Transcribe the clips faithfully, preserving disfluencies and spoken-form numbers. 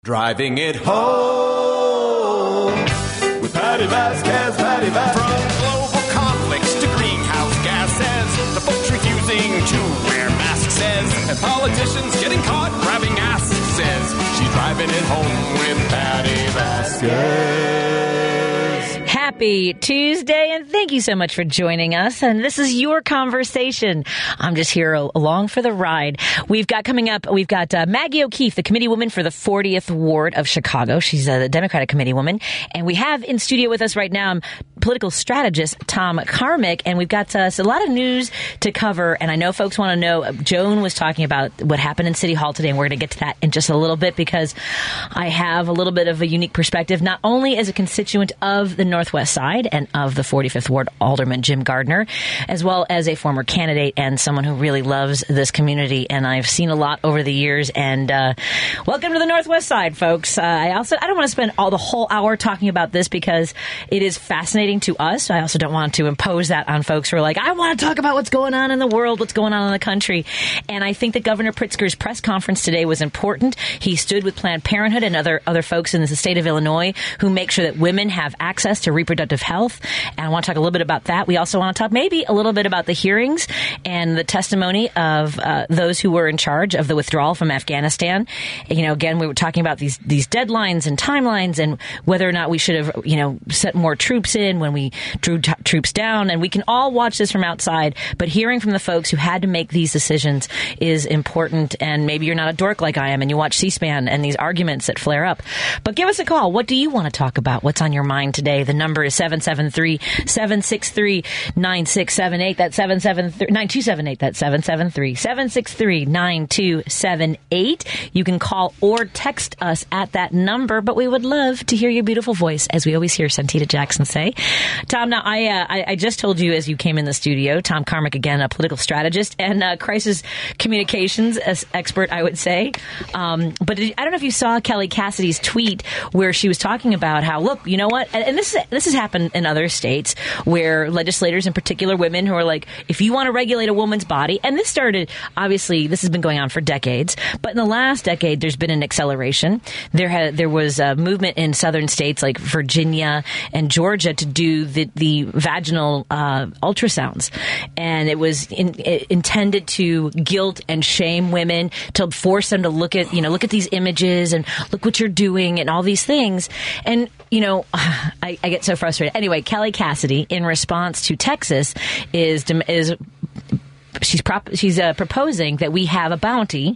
Driving it home with Patty Vasquez, Patty Vasquez. From global conflicts to greenhouse gases, the folks refusing to wear masks says, and politicians getting caught grabbing ass says, she's driving it home with Patty Vasquez. Happy Tuesday, and thank you so much for joining us. And this is your conversation. I'm just here along for the ride. We've got coming up, we've got uh, Maggie O'Keefe, the committee woman for the fortieth Ward of Chicago. She's a Democratic committee woman. And we have in studio with us right now political strategist Tom Carmack. And we've got uh, a lot of news to cover. And I know folks want to know, Joan was talking about what happened in City Hall today, and we're going to get to that in just a little bit because I have a little bit of a unique perspective, not only as a constituent of the Northwest Side and of the forty-fifth Ward Alderman Jim Gardner, as well as a former candidate and someone who really loves this community. And I've seen a lot over the years. And uh, welcome to the Northwest Side, folks. Uh, I also I don't want to spend all the whole hour talking about this because it is fascinating to us. I also don't want to impose that on folks who are like, I want to talk about what's going on in the world, what's going on in the country. And I think that Governor Pritzker's press conference today was important. He stood with Planned Parenthood and other other folks in the state of Illinois who make sure that women have access to reproductive health. And I want to talk a little bit about that. We also want to talk maybe a little bit about the hearings and the testimony of uh, those who were in charge of the withdrawal from Afghanistan. You know, again, we were talking about these these deadlines and timelines and whether or not we should have, you know, set more troops in when we drew t- troops down. And we can all watch this from outside, but hearing from the folks who had to make these decisions is important. And maybe you're not a dork like I am and you watch C-SPAN and these arguments that flare up. But give us a call. What do you want to talk about? What's on your mind today? The number is seven seven three, seven six three, nine six seven eight. That's seven seven three, nine two seven eight. That's seven seven three, seven six three, nine two seven eight. You can call or text us at that number, but we would love to hear your beautiful voice, as we always hear Santita Jackson say. Tom, now, I, uh, I, I just told you as you came in the studio, Tom Carmack, again, a political strategist and a crisis communications expert, I would say. Um, but I don't know if you saw Kelly Cassidy's tweet where she was talking about how, look, you know what? And, and this, this has happened in other states where legislators, in particular women, who are like, if you want to regulate a woman's body, and this started, obviously, this has been going on for decades, but in the last decade, there's been an acceleration. There had, there was a movement in southern states like Virginia and Georgia to do the, the vaginal uh, ultrasounds. And it was in, it intended to guilt and shame women, to force them to look at, you know, look at these images and look what you're doing and all these things. And, you know, I, I get so frustrated. Anyway, Kelly Cassidy, in response to Texas, is is she's prop, she's uh, proposing that we have a bounty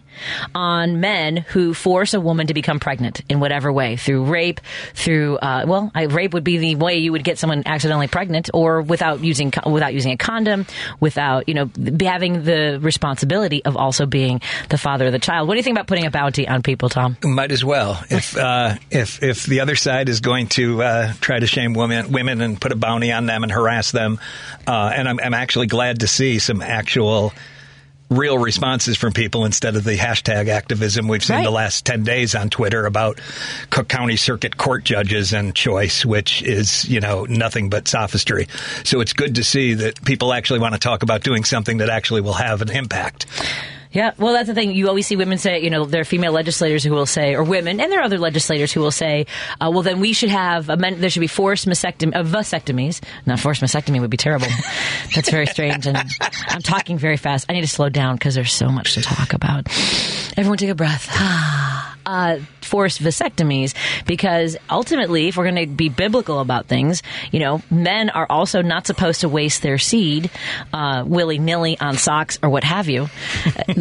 on men who force a woman to become pregnant in whatever way, through rape, through uh, well, I, rape would be the way you would get someone accidentally pregnant, or without using without using a condom, without, you know, having the responsibility of also being the father of the child. What do you think about putting a bounty on people, Tom? Might as well. If uh, if if the other side is going to uh, try to shame women women and put a bounty on them and harass them, uh, and I'm, I'm actually glad to see some actual real responses from people instead of the hashtag activism we've seen right. the last ten days on Twitter about Cook County Circuit Court judges and choice, which is, you know, nothing but sophistry. So it's good to see that people actually want to talk about doing something that actually will have an impact. Yeah, well, that's the thing. You always see women say, you know, there are female legislators who will say, or women, and there are other legislators who will say, uh, well, then we should have, a men, there should be forced mastectomy, uh, vasectomies. Not forced mastectomy would be terrible. That's very strange. And I'm talking very fast. I need to slow down because there's so much to talk about. Everyone take a breath. uh, forced vasectomies, because ultimately, if we're going to be biblical about things, you know, men are also not supposed to waste their seed uh, willy-nilly on socks or what have you. I'm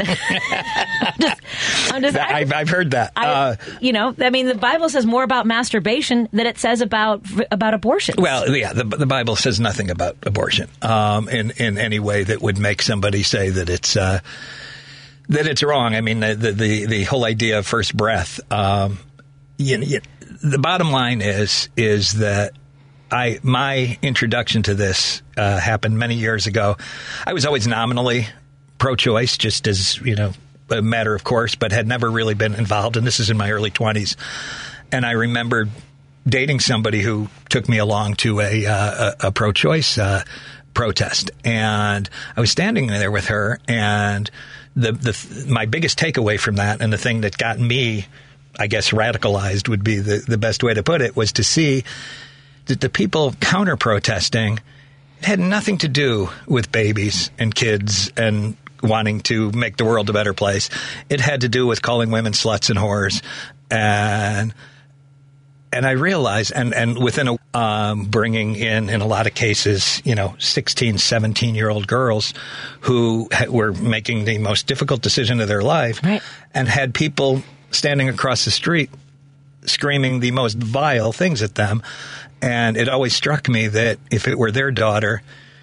just, I'm just, I've, I've heard that. I, uh, you know, I mean, the Bible says more about masturbation than it says about about abortion. Well, yeah, the, the Bible says nothing about abortion um, in in any way that would make somebody say that it's uh, that it's wrong. I mean, the the, the whole idea of first breath. Um, you, you, the bottom line is is that I my introduction to this uh, happened many years ago. I was always nominally pro-choice, just as, you know, a matter of course, but had never really been involved. And this is in my early twenties. And I remember dating somebody who took me along to a, uh, a, a pro-choice uh, protest. And I was standing there with her, and the, the my biggest takeaway from that, and the thing that got me I guess radicalized would be the, the best way to put it, was to see that the people counter-protesting, it had nothing to do with babies and kids and wanting to make the world a better place. It had to do with calling women sluts and whores. And and I realized, and, and within a, um, bringing in, in a lot of cases, you know, sixteen, seventeen-year-old girls who ha- were making the most difficult decision of their life, right, and had people standing across the street screaming the most vile things at them. And it always struck me that if it were their daughter,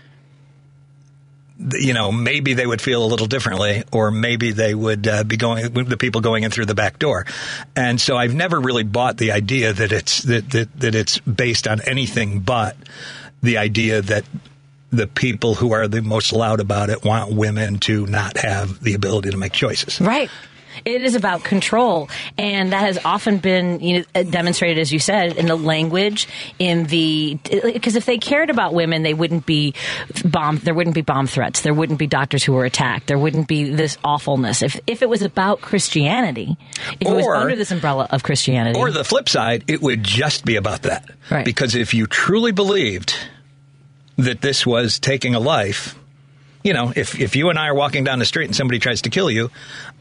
you know, maybe they would feel a little differently, or maybe they would uh, be going, the people going in through the back door. And so I've never really bought the idea that it's that, that, that it's based on anything but the idea that the people who are the most loud about it want women to not have the ability to make choices. Right. It is about control, and that has often been, you know, demonstrated, as you said, in the language, in the, because if they cared about women, they wouldn't be bomb, there wouldn't be bomb threats, there wouldn't be doctors who were attacked, there wouldn't be this awfulness. If if it was about Christianity, if or, it was under this umbrella of Christianity, or the flip side, it would just be about that. Right. Because if you truly believed that this was taking a life, you know, if if you and I are walking down the street and somebody tries to kill you,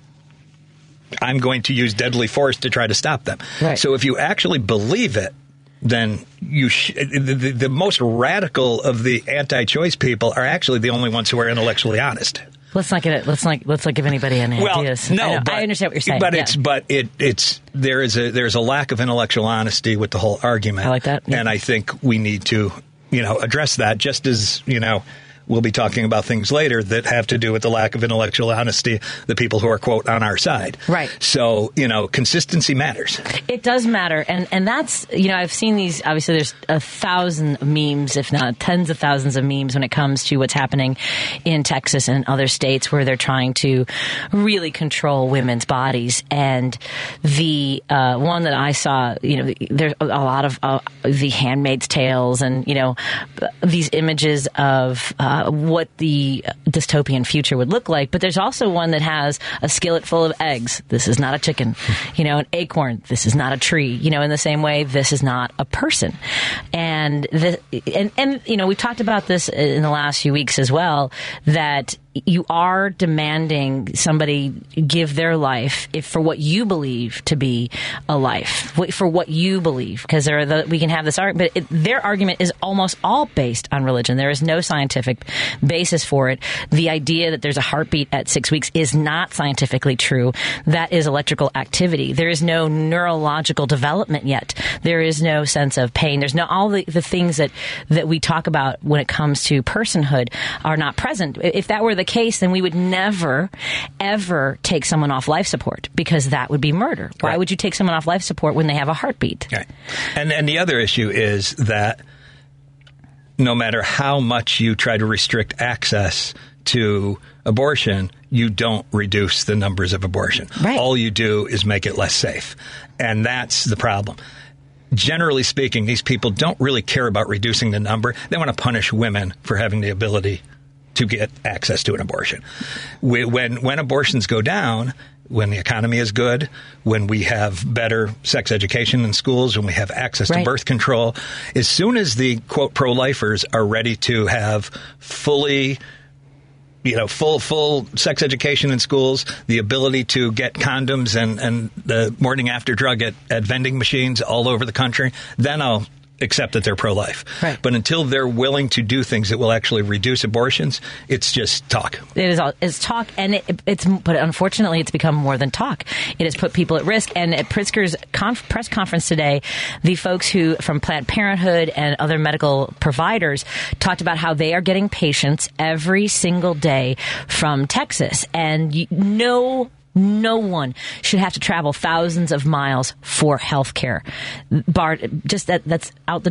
I'm going to use deadly force to try to stop them. Right. So if you actually believe it, then you sh- the, the, the most radical of the anti-choice people are actually the only ones who are intellectually honest. Let's not get it. Let's not. Let's not give anybody any well, ideas. No, I, know, but, I understand what you're saying. But yeah. it's but it it's there is a there's a lack of intellectual honesty with the whole argument. I like that, yeah. And I think we need to you know address that. Just as you know. We'll be talking about things later that have to do with the lack of intellectual honesty, the people who are, quote, on our side. Right. So, you know, consistency matters. It does matter. And and that's, you know, I've seen these, obviously there's a thousand memes, if not tens of thousands of memes when it comes to what's happening in Texas and other states where they're trying to really control women's bodies. And the uh, one that I saw, you know, there's a lot of uh, the Handmaid's Tales and, you know, these images of uh, what the dystopian future would look like. But there's also one that has a skillet full of eggs. This is not a chicken. You know, an acorn. This is not a tree. You know, in the same way, this is not a person. And, the, and, and you know, we've talked about this in the last few weeks as well, that you are demanding somebody give their life if for what you believe to be a life, for what you believe, because there are the, we can have this argument, but it, their argument is almost all based on religion. There is no scientific basis for it. The idea that there's a heartbeat at six weeks is not scientifically true. That is electrical activity. There is no neurological development yet. There is no sense of pain. There's no all the, the things that, that we talk about when it comes to personhood are not present. If that were the case, then we would never, ever take someone off life support, because that would be murder. Why right. would you take someone off life support when they have a heartbeat? Right. And and the other issue is that no matter how much you try to restrict access to abortion, you don't reduce the numbers of abortion. Right. All you do is make it less safe. And that's the problem. Generally speaking, these people don't really care about reducing the number. They want to punish women for having the ability to get access to an abortion. When when abortions go down, when the economy is good, when we have better sex education in schools, when we have access right. to birth control, as soon as the, quote, pro-lifers are ready to have fully, you know, full, full sex education in schools, the ability to get condoms and, and the morning after drug at, at vending machines all over the country, then I'll accept that they're pro-life. Right. But until they're willing to do things that will actually reduce abortions, it's just talk. It is all, it's talk, and it, it's but unfortunately it's become more than talk. It has put people at risk. And at Pritzker's conf, press conference today, the folks who from Planned Parenthood and other medical providers talked about how they are getting patients every single day from Texas, and you, no. No one should have to travel thousands of miles for health care. Bar, just that, that's out the door.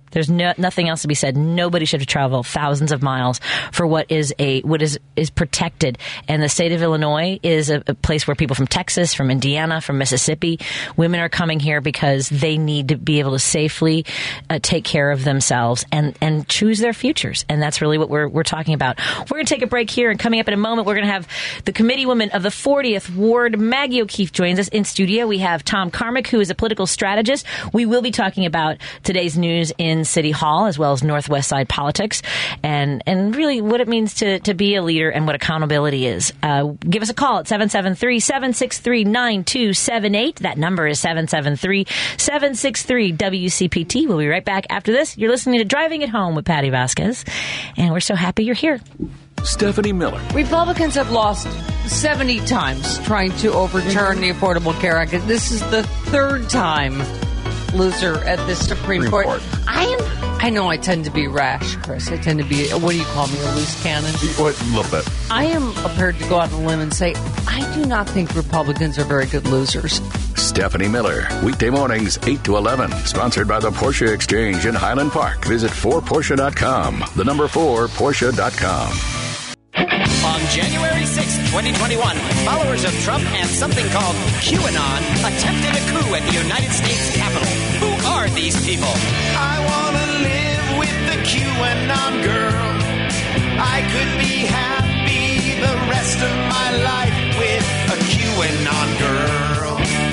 There's no, nothing else to be said. Nobody should have to travel thousands of miles for what is a what is is protected. And the state of Illinois is a, a place where people from Texas, from Indiana, from Mississippi, women are coming here because they need to be able to safely uh, take care of themselves and, and choose their futures. And that's really what we're we're talking about. We're going to take a break here, and coming up in a moment, we're going to have the committee woman of the fortieth Ward, Maggie O'Keefe, joins us in studio. We have Tom Carmack, who is a political strategist. We will be talking about today's news in City Hall, as well as Northwest Side politics, and and really what it means to, to be a leader and what accountability is. Uh, give us a call at seven seven three, seven six three, nine two seven eight. That number is seven seven three, seven six three, W C P T. We'll be right back after this. You're listening to Driving It Home with Patty Vasquez, and we're so happy you're here. Stephanie Miller. Republicans have lost seventy times trying to overturn the Affordable Care Act. This is the third time loser at the Supreme, Supreme Court. Court. I am. I know I tend to be rash, Chris. I tend to be, what do you call me, a loose cannon? A little bit. I am prepared to go out on a limb and say, I do not think Republicans are very good losers. Stephanie Miller, weekday mornings, eight to eleven. Sponsored by the Porsche Exchange in Highland Park. Visit four Porsche dot com. The number four Porsche dot com. On January sixth, twenty twenty-one, followers of Trump and something called QAnon attempted a coup at the United States Capitol. Who are these people? I want to live with the QAnon girl. I could be happy the rest of my life with a QAnon girl.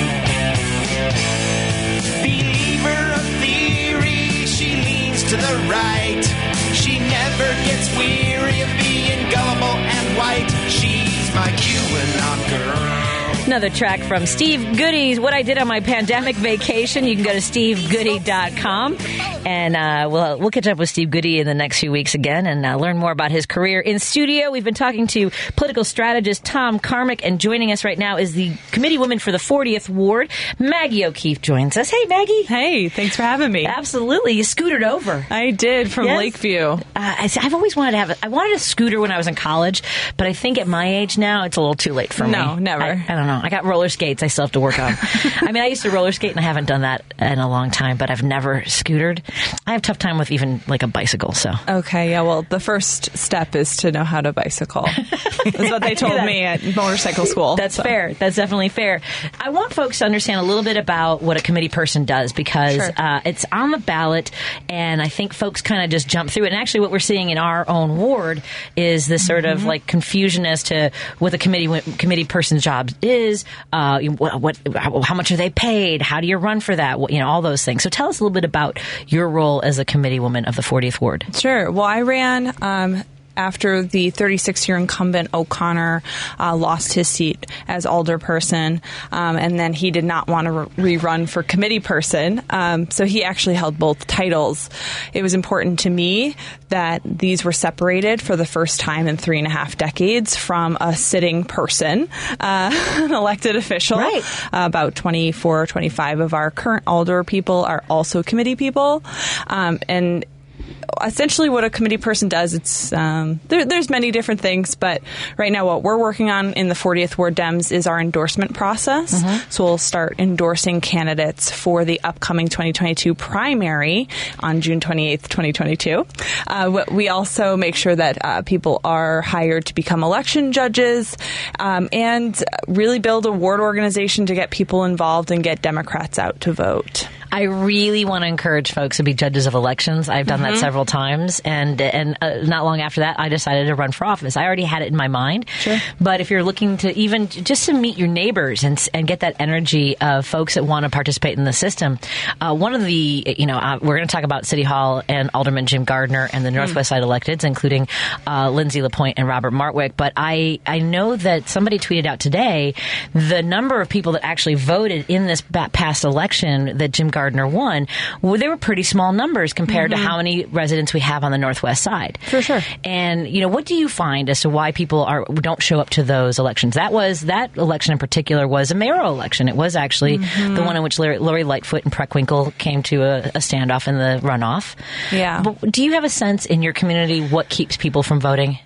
Believer of theory, she leans to the right. She never gets weary of being gullible and white. She's my QAnon girl. Another track from Steve Goody's What I Did on My Pandemic Vacation. You can go to steve goody dot com, and uh, we'll we'll catch up with Steve Goody in the next few weeks again and uh, learn more about his career. In studio, we've been talking to political strategist Tom Carmack, and joining us right now is the committee woman for the fortieth Ward, Maggie O'Keefe, joins us. Hey, Maggie. Hey, thanks for having me. Absolutely. You scootered over. I did, from yes. Lakeview. Uh, I, I've always wanted to have a, I wanted a scooter when I was in college, but I think at my age now, it's a little too late for me. No, never. I, I don't know. I got roller skates I still have to work on. I mean, I used to roller skate, and I haven't done that in a long time, but I've never scootered. I have a tough time with even, like, a bicycle, so. Okay, yeah, well, the first step is to know how to bicycle. That's what they told me at motorcycle school. That's so. fair. That's definitely fair. I want folks to understand a little bit about what a committee person does, because sure. uh, it's on the ballot, and I think folks kind of just jump through it. And actually what we're seeing in our own ward is this sort mm-hmm. of, like, confusion as to what the committee committee person's job is, uh, what, what how, how much are they paid? How do you run for that? What, you know, all those things. So tell us a little bit about your role as a committee woman of the fortieth Ward. Sure. Well, I ran um, after the thirty-six-year incumbent O'Connor uh, lost his seat as alderperson, um, and then he did not want to re- rerun for committee person, um, so he actually held both titles. It was important to me that these were separated for the first time in three and a half decades from a sitting person, uh, an elected official. Right. Uh, about twenty-four, twenty-five of our current alder people are also committee people, um, and essentially what a committee person does, it's um, there, there's many different things, but right now what we're working on in the fortieth Ward Dems is our endorsement process. Mm-hmm. So we'll start endorsing candidates for the upcoming twenty twenty-two primary on June twenty-eighth, twenty twenty-two. Uh, we also make sure that uh, people are hired to become election judges, um, and really build a ward organization to get people involved and get Democrats out to vote. I really want to encourage folks to be judges of elections. I've done mm-hmm. that several times, and and uh, not long after that, I decided to run for office. I already had it in my mind. Sure. But if you're looking to even just to meet your neighbors and and get that energy of folks that want to participate in the system, uh, one of the, you know, uh, we're going to talk about City Hall and Alderman Jim Gardner and the Northwest mm. Side electeds, including uh, Lindsay LaPointe and Robert Martwick. But I, I know that somebody tweeted out today the number of people that actually voted in this past election that Jim Gardner won, well, they were pretty small numbers compared mm-hmm. to how many residents we have on the Northwest Side. For sure. And, you know, what do you find as to why people are don't show up to those elections? That was, that election in particular was a mayoral election. It was actually mm-hmm. the one in which Lori, Lori Lightfoot and Preckwinkle came to a, a standoff in the runoff. Yeah. But do you have a sense in your community what keeps people from voting?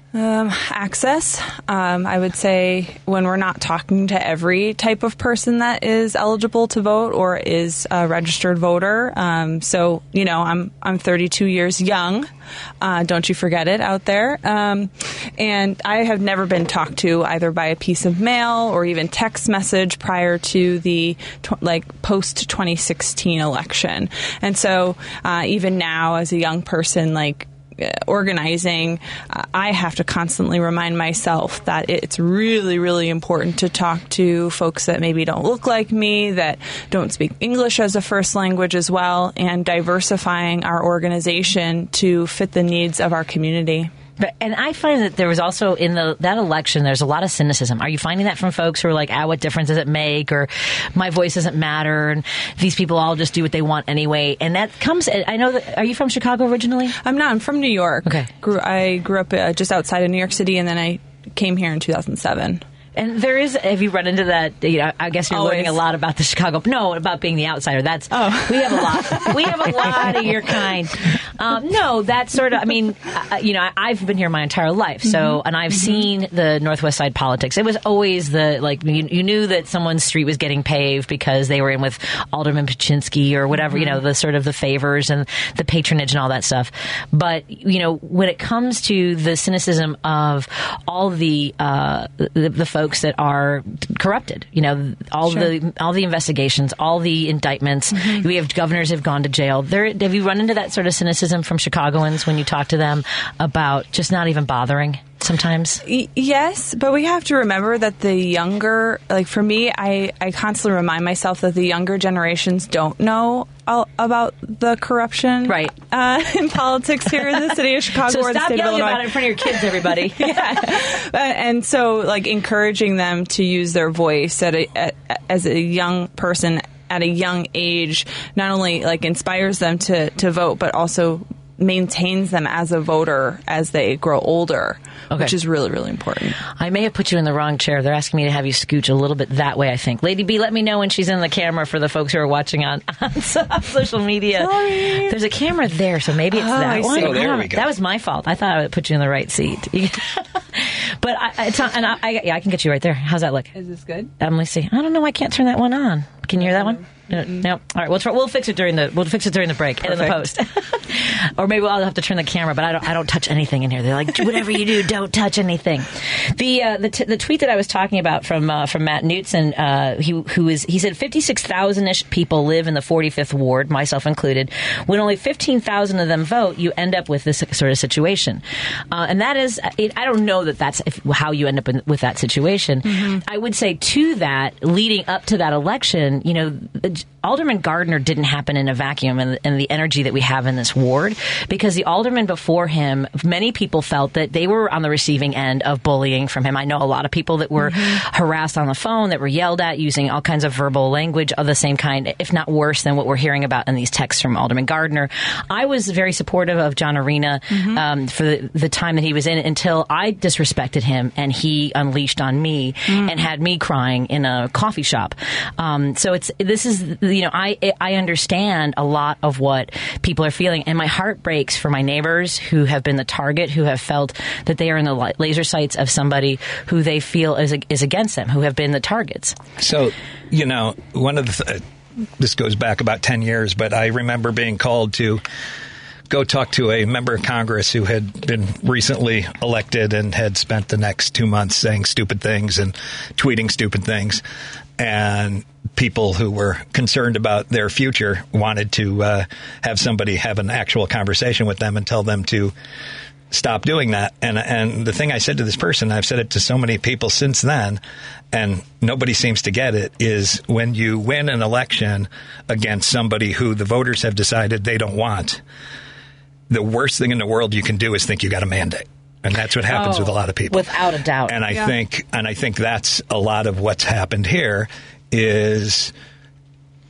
Um, access. Um, I would say when we're not talking to every type of person that is eligible to vote or is a registered voter. Um, so, you know, I'm I'm thirty-two years young. Uh, don't you forget it out there. Um, and I have never been talked to either by a piece of mail or even text message prior to the tw- like post twenty sixteen election. And so uh, even now, as a young person, like. organizing, uh, I have to constantly remind myself that it's really, really important to talk to folks that maybe don't look like me, that don't speak English as a first language as well, and diversifying our organization to fit the needs of our community. But, and I find that there was also in the that election, there's a lot of cynicism. Are you finding that from folks who are like, ah, what difference does it make? Or my voice doesn't matter. And these people all just do what they want anyway. And that comes, I know that, are you from Chicago originally? I'm not. I'm from New York. Okay. Grew, I grew up uh, just outside of New York City, and then I came here in two thousand seven. And there is, have you run into that? You know, I guess you're Always. learning a lot about the Chicago. No, about being the outsider. That's oh. we have a lot. We have a lot of your kind. Um, no, that sort of. I mean, uh, you know, I, I've been here my entire life, so mm-hmm. and I've mm-hmm. seen the Northwest Side politics. It was always the like you, you knew that someone's street was getting paved because they were in with Alderman Paczynski or whatever. Mm-hmm. You know, the sort of the favors and the patronage and all that stuff. But you know, when it comes to the cynicism of all the uh, the, the folks that are corrupted, you know, all sure. the all the investigations, all the indictments. Mm-hmm. We have governors who've gone to jail. There, have you run into that sort of cynicism from Chicagoans when you talk to them about just not even bothering? Sometimes? Y- yes, but we have to remember that the younger, like for me, I, I constantly remind myself that the younger generations don't know all about the corruption right. uh, in politics here in the city of Chicago so or the stop state yelling of Illinois. about it in front of your kids, everybody. yeah. Uh, and so, like, encouraging them to use their voice at a, at, as a young person at a young age not only, like, inspires them to, to vote, but also maintains them as a voter as they grow older, okay. which is really, really important. I may have put you in the wrong chair. They're asking me to have you scooch a little bit that way, I think. Lady B, let me know when she's in the camera for the folks who are watching on, on social media. Sorry. There's a camera there, so maybe it's oh, that I one. see. Oh, there we go. That was my fault. I thought I would put you in the right seat. But I, it's not, and I, I, yeah, I can get you right there. How's that look? Is this good? Um, let me see. I don't know. I can't turn that one on. Can you hear that one? No. no. All right. We'll try, we'll fix it during the we'll fix it during the break Perfect. and in the post. Or maybe I'll have to turn the camera. But I don't I don't touch anything in here. They're like, whatever you do, don't touch anything. The uh, the, t- the tweet that I was talking about from uh, from Matt Knutson, uh, he who is he said fifty-six thousand ish people live in the forty-fifth ward, myself included. When only fifteen thousand of them vote, you end up with this sort of situation, uh, and that is it, I don't know that that's if, how you end up in, with that situation. Mm-hmm. I would say to that, leading up to that election, you know, Alderman Gardner didn't happen in a vacuum, and, and the energy that we have in this ward, because the alderman before him, many people felt that they were on the receiving end of bullying from him. I know a lot of people that were mm-hmm. harassed on the phone, that were yelled at using all kinds of verbal language of the same kind, if not worse than what we're hearing about in these texts from Alderman Gardner. I was very supportive of John Arena mm-hmm. um, for the, the time that he was in it until I disrespected him and he unleashed on me mm. and had me crying in a coffee shop. Um, so it's this is, you know, I I understand a lot of what people are feeling, and my heart breaks for my neighbors who have been the target, who have felt that they are in the laser sights of somebody who they feel is is against them, who have been the targets. So, you know, one of the th- this goes back about ten years, but I remember being called to go talk to a member of Congress who had been recently elected and had spent the next two months saying stupid things and tweeting stupid things. And people who were concerned about their future wanted to uh, have somebody have an actual conversation with them and tell them to stop doing that. And and the thing I said to this person, I've said it to so many people since then, and nobody seems to get it, is when you win an election against somebody who the voters have decided they don't want, the worst thing in the world you can do is think you got a mandate. And that's what happens oh, with a lot of people. Without a doubt. And I yeah. think and I think that's a lot of what's happened here is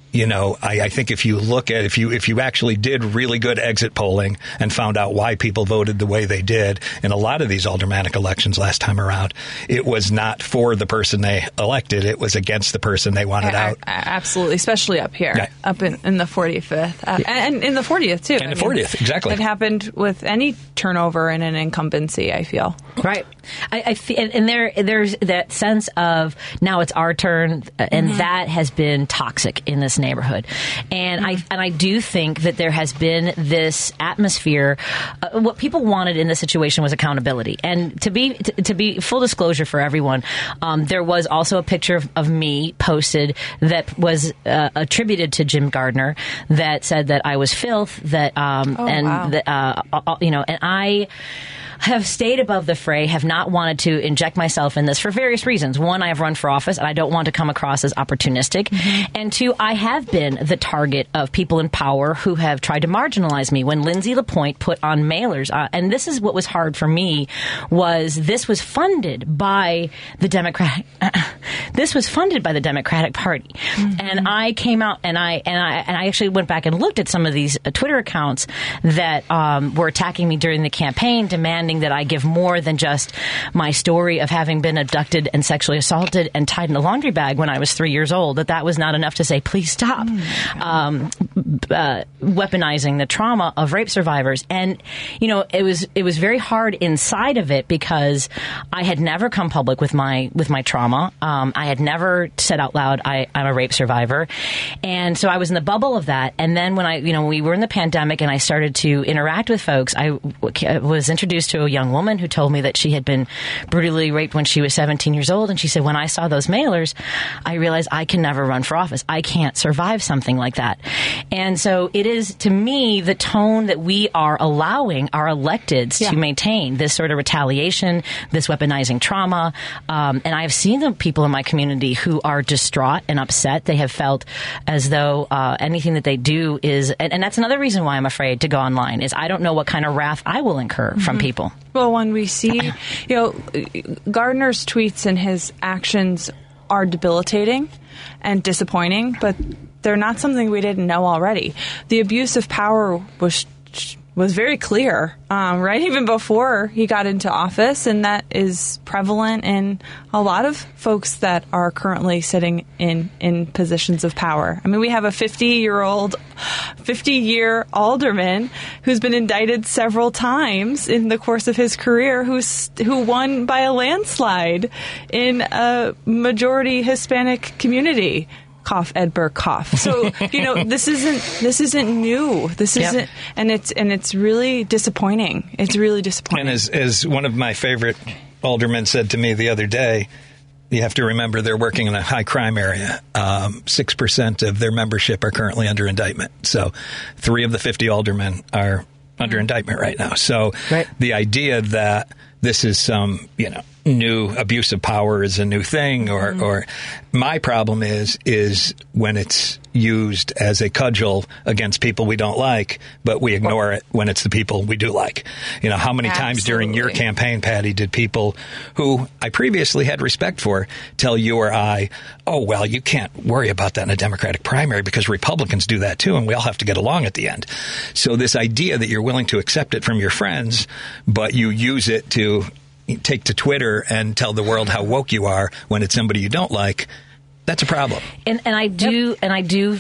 You know, I, I think if you look at if you if you actually did really good exit polling and found out why people voted the way they did in a lot of these aldermanic elections last time around, it was not for the person they elected; it was against the person they wanted I, out. I, absolutely, especially up here, yeah. up in, in the forty-fifth, uh, yeah. and in the fortieth too. And I the fortieth, mean, exactly. It happened with any turnover in an incumbency. I feel right. I, I feel, and there there's that sense of now it's our turn, and mm-hmm. that has been toxic in this neighborhood. And mm-hmm. I and I do think that there has been this atmosphere. Uh, what people wanted in this situation was accountability. And to be to, to be full disclosure for everyone, um, there was also a picture of, of me posted that was uh, attributed to Jim Gardner that said that I was filth. That um, oh, and wow. that uh, you know, and I have stayed above the fray, have not wanted to inject myself in this for various reasons. One, I have run for office, and I don't want to come across as opportunistic. Mm-hmm. And two, I have been the target of people in power who have tried to marginalize me. When Lindsay LaPointe put on mailers, uh, and this is what was hard for me, was this was funded by the Democratic. this was funded by the Democratic Party, mm-hmm. and I came out and I and I and I actually went back and looked at some of these uh, Twitter accounts that um, were attacking me during the campaign, demanding that I give more than just my story of having been abducted and sexually assaulted and tied in a laundry bag when I was three years old, that that was not enough to say, please stop mm. um, uh, weaponizing the trauma of rape survivors. And, you know, it was it was very hard inside of it because I had never come public with my with my trauma. Um, I had never said out loud, I, I'm a rape survivor. And so I was in the bubble of that. And then when I, you know, we were in the pandemic and I started to interact with folks, I w- was introduced to a young woman who told me that she had been brutally raped when she was seventeen years old. And she said, when I saw those mailers, I realized I can never run for office. I can't survive something like that. And so it is, to me, the tone that we are allowing our electeds yeah. to maintain this sort of retaliation, this weaponizing trauma. Um, and I've seen the people in my community who are distraught and upset. They have felt as though uh, anything that they do is, and, and that's another reason why I'm afraid to go online, is I don't know what kind of wrath I will incur mm-hmm. from people. Well, when we see, you know, Gardner's tweets and his actions are debilitating and disappointing, but they're not something we didn't know already. The abuse of power was was very clear, um, right, even before he got into office, and that is prevalent in a lot of folks that are currently sitting in, in positions of power. I mean, we have a fifty-year-old, fifty-year alderman who's been indicted several times in the course of his career, who's who won by a landslide in a majority Hispanic community. Cough, Edberg, cough. So, you know, this isn't this isn't new. This isn't, yep. and it's and it's really disappointing. It's really disappointing. And as as one of my favorite aldermen said to me the other day, you have to remember they're working in a high crime area. Um, Six percent of their membership are currently under indictment. So, three of the fifty aldermen are under mm-hmm. indictment right now. So, right. the idea that this is some, you know, new abuse of power is a new thing, or, mm-hmm. or my problem is is when it's used as a cudgel against people we don't like, but we ignore it when it's the people we do like. You know, how many Absolutely. times during your campaign, Patty, did people who I previously had respect for tell you or I, oh, well, you can't worry about that in a Democratic primary because Republicans do that too, and we all have to get along at the end. So this idea that you're willing to accept it from your friends, but you use it to take to Twitter and tell the world how woke you are when it's somebody you don't like, that's a problem. And, and I do, yep. and I do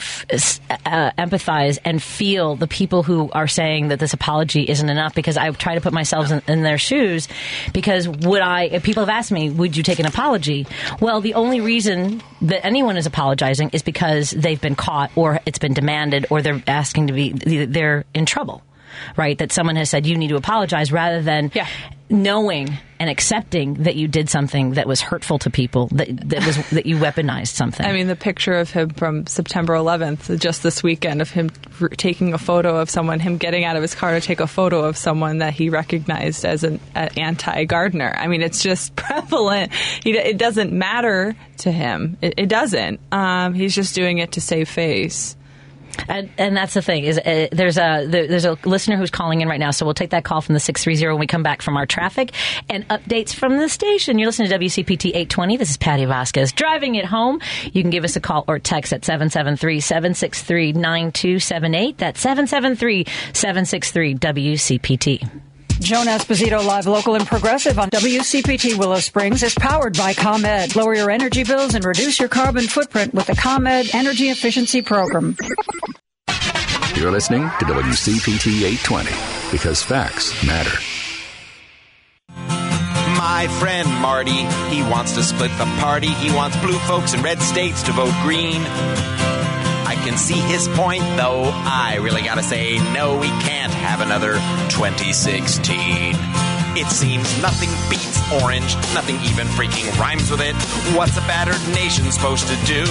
uh, empathize and feel the people who are saying that this apology isn't enough, because I try to put myself in, in their shoes. Because would I? If people have asked me, would you take an apology? Well, the only reason that anyone is apologizing is because they've been caught, or it's been demanded, or they're asking to be, they're in trouble. Right? That someone has said you need to apologize, rather than yeah. knowing and accepting that you did something that was hurtful to people, that that was that you weaponized something. I mean, the picture of him from September eleventh, just this weekend, of him r- taking a photo of someone, him getting out of his car to take a photo of someone that he recognized as an anti-Gardner. I mean, it's just prevalent. He, it doesn't matter to him. It, it doesn't. Um, he's just doing it to save face. And, and that's the thing is uh, there's a there, there's a listener who's calling in right now, so we'll take that call from the six three zero when we come back from our traffic and updates from the station. You're listening to W C P T eight twenty. This is Patty Vasquez driving it home. You can give us a call or text at seven seven three, seven six three, nine two seven eight. That's seven seven three, seven six three, W C P T. Joan Esposito, live, local, and progressive on W C P T Willow Springs is powered by ComEd. Lower your energy bills and reduce your carbon footprint with the ComEd Energy Efficiency Program. You're listening to W C P T eight twenty because facts matter. My friend Marty, he wants to split the party. He wants blue folks in red states to vote green. I can see his point, though I really gotta say, no, we can't have another twenty sixteen. It seems nothing beats orange, nothing even freaking rhymes with it. What's a battered nation supposed to do?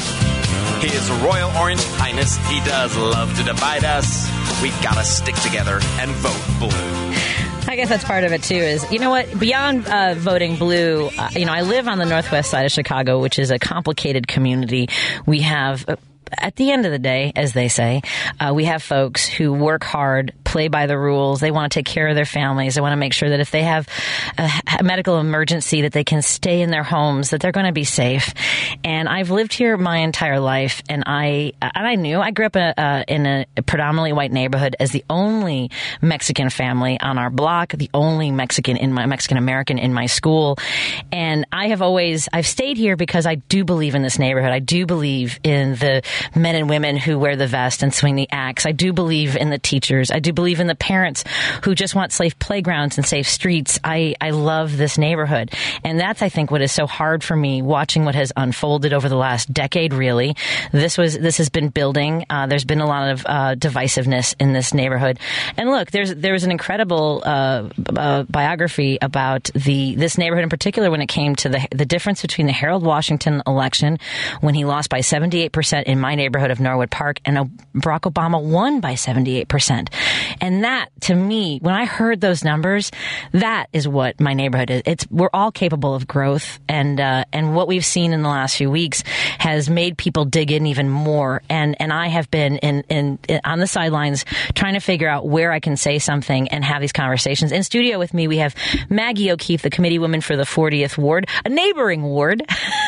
His Royal Orange Highness, he does love to divide us. We gotta stick together and vote blue. I guess that's part of it, too, is, you know what, beyond uh, voting blue, uh, you know, I live on the northwest side of Chicago, which is a complicated community. We have... Uh, At the end of the day, as they say, uh, we have folks who work hard, play by the rules. They want to take care of their families. They want to make sure that if they have a, a medical emergency, that they can stay in their homes, that they're going to be safe. And I've lived here my entire life, and I and I knew I grew up in a, uh, in a predominantly white neighborhood as the only Mexican family on our block, the only Mexican in my Mexican American in my school. And I have always I've stayed here because I do believe in this neighborhood. I do believe in the men and women who wear the vest and swing the axe. I do believe in the teachers. I do believe in the parents who just want safe playgrounds and safe streets. I, I love this neighborhood. And that's, I think, what is so hard for me watching what has unfolded over the last decade, really. This was, this has been building. Uh, there's been a lot of, uh, divisiveness in this neighborhood. And look, there's, there's an incredible, uh, uh, biography about the, this neighborhood in particular when it came to the, the difference between the Harold Washington election when he lost by seventy-eight percent in my neighborhood of Norwood Park, and Barack Obama won by seventy-eight percent. And that, to me, when I heard those numbers, that is what my neighborhood is. It's, we're all capable of growth, and uh, and what we've seen in the last few weeks has made people dig in even more. And, and I have been in, in, in on the sidelines trying to figure out where I can say something and have these conversations. In studio with me, we have Maggie O'Keefe, the committee woman for the fortieth Ward, a neighboring ward.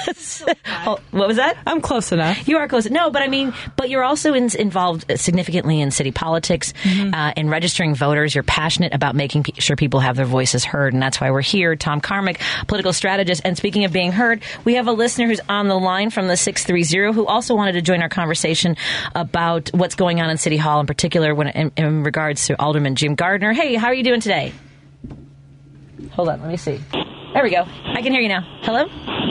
Oh, what was that? I'm close enough. You are close. No, but I mean, but you're also in, involved significantly in city politics, mm-hmm. uh, in registering voters. You're passionate about making p- sure people have their voices heard, and that's why we're here. Tom Carmick, political strategist. And speaking of being heard, we have a listener who's on the line from the six three zero who also wanted to join our conversation about what's going on in City Hall, in particular when in, in regards to Alderman Jim Gardner. Hey, how are you doing today? Hold on, let me see. There we go. I can hear you now. Hello?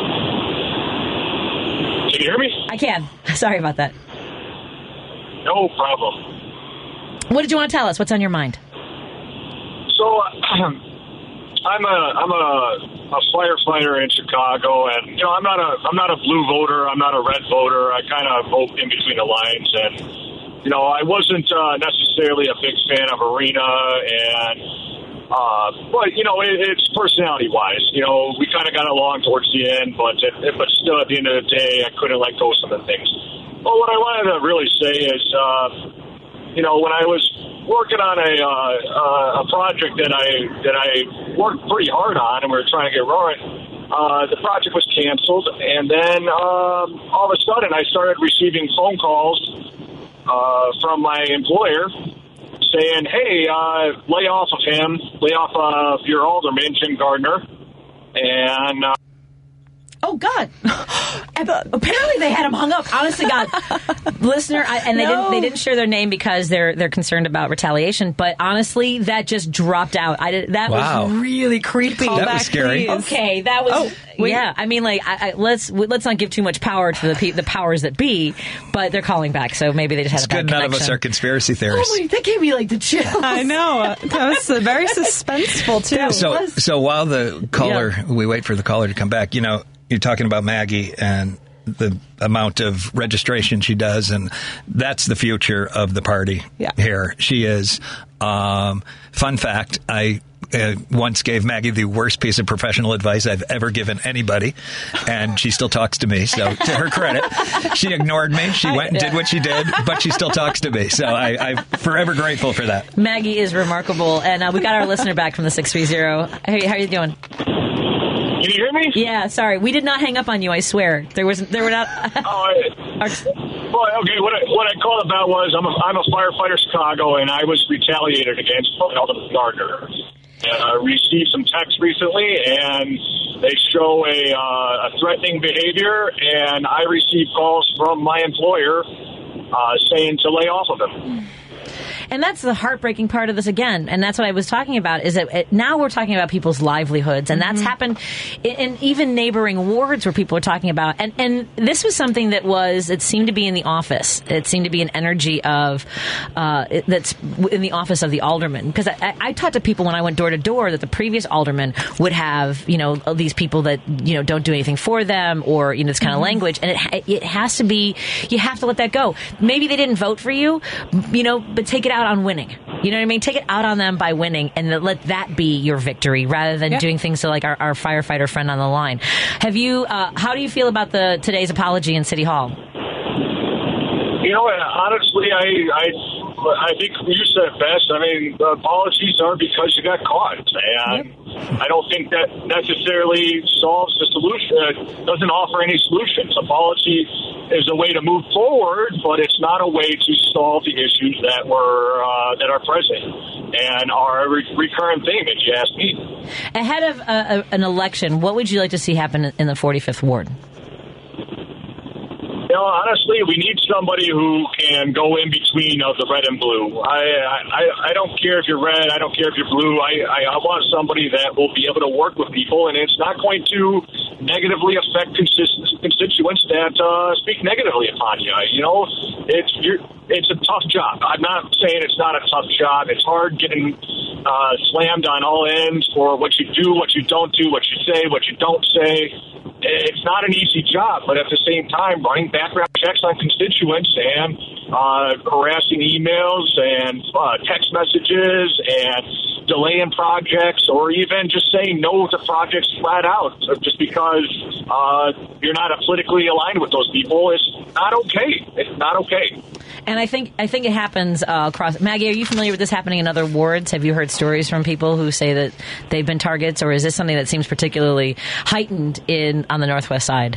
Can you hear me? I can. Sorry about that. No problem. What did you want to tell us? What's on your mind? So, uh, I'm a I'm a, a firefighter in Chicago, and you know I'm not a I'm not a blue voter. I'm not a red voter. I kind of vote in between the lines, and you know I wasn't uh, necessarily a big fan of Arena, and uh, but you know it, it's personality wise. You know we kind of got along towards the end, but it, but still at the end of the day, I couldn't let go of some of the things. Well, what I wanted to really say is, uh, you know, when I was working on a uh, a project that I that I worked pretty hard on, and we were trying to get rolling, uh, the project was canceled, and then um, all of a sudden, I started receiving phone calls uh, from my employer saying, "Hey, uh, lay off of him, lay off of your alderman, Jim Gardner," and. Uh, Oh, God. Apparently they had him hung up. Honestly, God. Listener, I, and they no. didn't they didn't share their name because they're they're concerned about retaliation, but honestly, that just dropped out. I did, That wow. was really creepy. Call that back, was scary. Please. Okay, that was... Oh, yeah, I mean, like, I, I, let's let's not give too much power to the pe- the powers that be, but they're calling back, so maybe they just had it's a bad good connection. None of us are conspiracy theorists. Oh, that gave me, like, the chills. I know. That was uh, very suspenseful, too. So, so while the caller, yeah. we wait for the caller to come back, you know, you're talking about Maggie and the amount of registration she does, and that's the future of the party yeah. here. She is. Um, fun fact, I uh, once gave Maggie the worst piece of professional advice I've ever given anybody, and she still talks to me. So to her credit, she ignored me. She went and did what she did, but she still talks to me. So I, I'm forever grateful for that. Maggie is remarkable, and uh, we got our listener back from the six three zero. Hey, how are you doing? Can you hear me? Yeah, sorry. We did not hang up on you, I swear. There was there were not... oh, I, well, okay, what I, what I called about was I'm a, I'm a firefighter in Chicago, and I was retaliated against by Alderman Gardner. And I received some texts recently, and they show a, uh, a threatening behavior, and I received calls from my employer uh, saying to lay off of him. And that's the heartbreaking part of this again. And that's what I was talking about, is that it, now we're talking about people's livelihoods. And that's mm-hmm. happened in, in even neighboring wards where people are talking about. And, and this was something that was, it seemed to be in the office. It seemed to be an energy of, uh, it, that's in the office of the alderman. Because I, I talked to people when I went door to door that the previous alderman would have, you know, these people that, you know, don't do anything for them, or, you know, this kind mm-hmm. of language. And it, it has to be, you have to let that go. Maybe they didn't vote for you, you know, but take it out on winning. You know what I mean? Take it out on them by winning, and let that be your victory rather than yeah. doing things to like our, our firefighter friend on the line. Have you, uh, how do you feel about the today's apology in City Hall? You know, honestly, I, I, I think you said it best. I mean, the apologies are because you got caught, and yep. I don't think that necessarily solves the solution. It doesn't offer any solutions. Apology is a way to move forward, but it's not a way to solve the issues that were uh, that are present and are a re- recurrent theme, if you ask me. Ahead of uh, an election, what would you like to see happen in the forty-fifth Ward? You know, honestly, we need somebody who can go in between of the red and blue. I I, I don't care if you're red. I don't care if you're blue. I, I, I want somebody that will be able to work with people, and it's not going to negatively affect consist- constituents that uh, speak negatively upon you. You know, it's you're, it's a tough job. I'm not saying it's not a tough job. It's hard getting uh, slammed on all ends for what you do, what you don't do, what you say, what you don't say. It's not an easy job, but at the same time, running background checks on constituents and uh, harassing emails and uh, text messages and delaying projects, or even just saying no to projects flat out just because uh, you're not politically aligned with those people is not okay. It's not okay. And I think I think it happens uh, across. Maggie, are you familiar with this happening in other wards? Have you heard stories from people who say that they've been targets, or is this something that seems particularly heightened in on the Northwest side?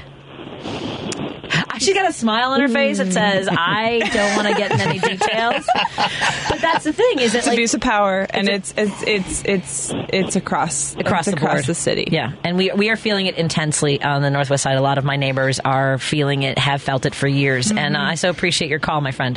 She's got a smile on her face that says, I don't want to get in any details. But that's the thing, is it it's like abuse of power, and it's it's it's it's it's across across it's the across board. the city. Yeah, and we we are feeling it intensely on the Northwest side. A lot of my neighbors are feeling it, have felt it for years, mm-hmm. and uh, I so appreciate your call, my friend.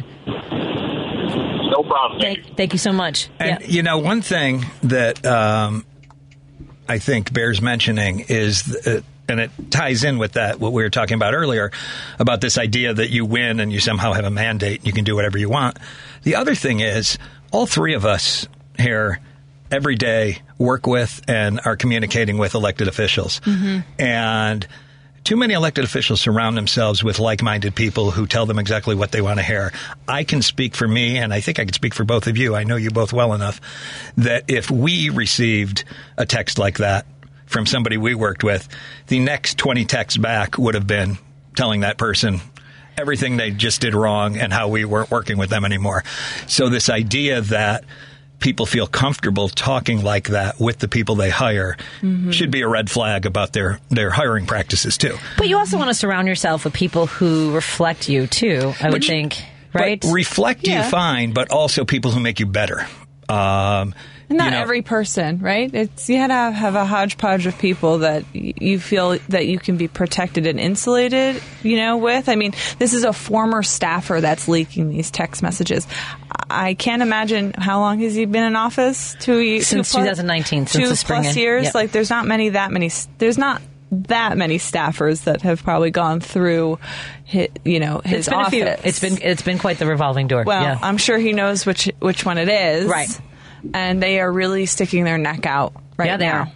No problem. Thank, thank you so much. And yeah. you know, one thing that um, I think bears mentioning is that, and it ties in with that, what we were talking about earlier, about this idea that you win and you somehow have a mandate and you can do whatever you want. The other thing is, all three of us here every day work with and are communicating with elected officials. Mm-hmm. And too many elected officials surround themselves with like-minded people who tell them exactly what they want to hear. I can speak for me, and I think I can speak for both of you. I know you both well enough that if we received a text like that from somebody we worked with, the next twenty texts back would have been telling that person everything they just did wrong and how we weren't working with them anymore. So this idea that people feel comfortable talking like that with the people they hire mm-hmm. should be a red flag about their, their hiring practices, too. But you also want to surround yourself with people who reflect you, too, I but would you, think, right? But reflect yeah. you, fine, but also people who make you better. Um, Not you know, every person, right? It's you had to have a hodgepodge of people that you feel that you can be protected and insulated, you know, with. I mean, this is a former staffer that's leaking these text messages. I can't imagine how long has he been in office? Two since two twenty nineteen, two since the spring. plus years. Yep. Like, there's not many that many. There's not that many staffers that have probably gone through, his, you know, his it's been office. A few. It's been it's been quite the revolving door. Well, yeah. I'm sure he knows which which one it is, right? And they are really sticking their neck out right yeah, they now. Are.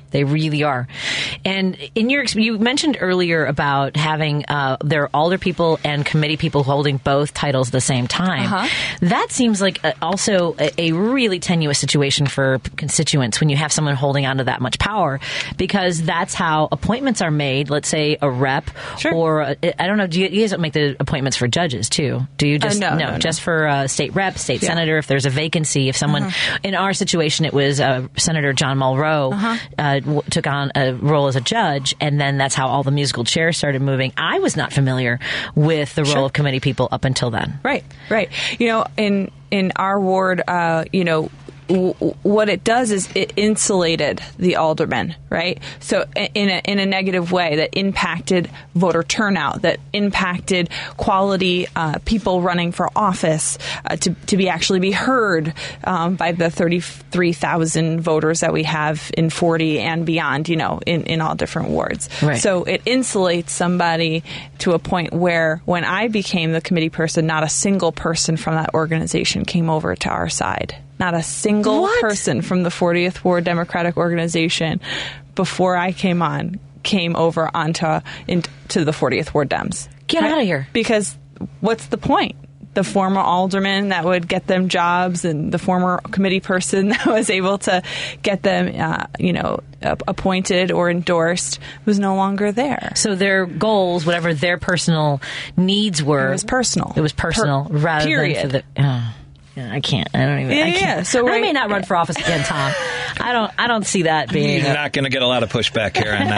They really are. And in your, you mentioned earlier about having uh, their alder people and committee people holding both titles at the same time. Uh-huh. That seems like a, also a, a really tenuous situation for constituents when you have someone holding on to that much power, because that's how appointments are made. Let's say a rep, Sure. or a, I don't know. Do you, you guys don't make the appointments for judges too? Do you just Uh, no, no, no. just for uh, state rep, state Yeah. senator? If there's a vacancy, if someone Uh-huh. in our situation, it was uh, Senator John Mulrow Uh-huh. uh, w- took on a role as a judge, and then that's how all the musical chairs started moving. I was not familiar with the role Sure. of committee people up until then. Right, right. You know, in in our ward, uh, you know, w- w- what it does is it insulated the aldermen, right? So in a, in a negative way that impacted voter turnout, that impacted quality uh, people running for office uh, to, to be actually be heard um, by the thirty-three thousand voters that we have in forty and beyond, you know, in, in all different wards. Right. So it insulates somebody to a point where when I became the committee person, not a single person from that organization came over to our side. Not a single What? person from the fortieth Ward Democratic Organization before I came on came over onto into the fortieth Ward Dems. Get Right? out of here. Because what's the point? The former alderman that would get them jobs and the former committee person that was able to get them, uh, you know, appointed or endorsed was no longer there. So their goals, whatever their personal needs were, It was personal. It was personal Per- rather period. than for the. Oh. Yeah, I can't. I don't even. Yeah, I can't. yeah, so I right- may not run for office again, Tom. I don't. I don't see that being. You're a- not going to get a lot of pushback here on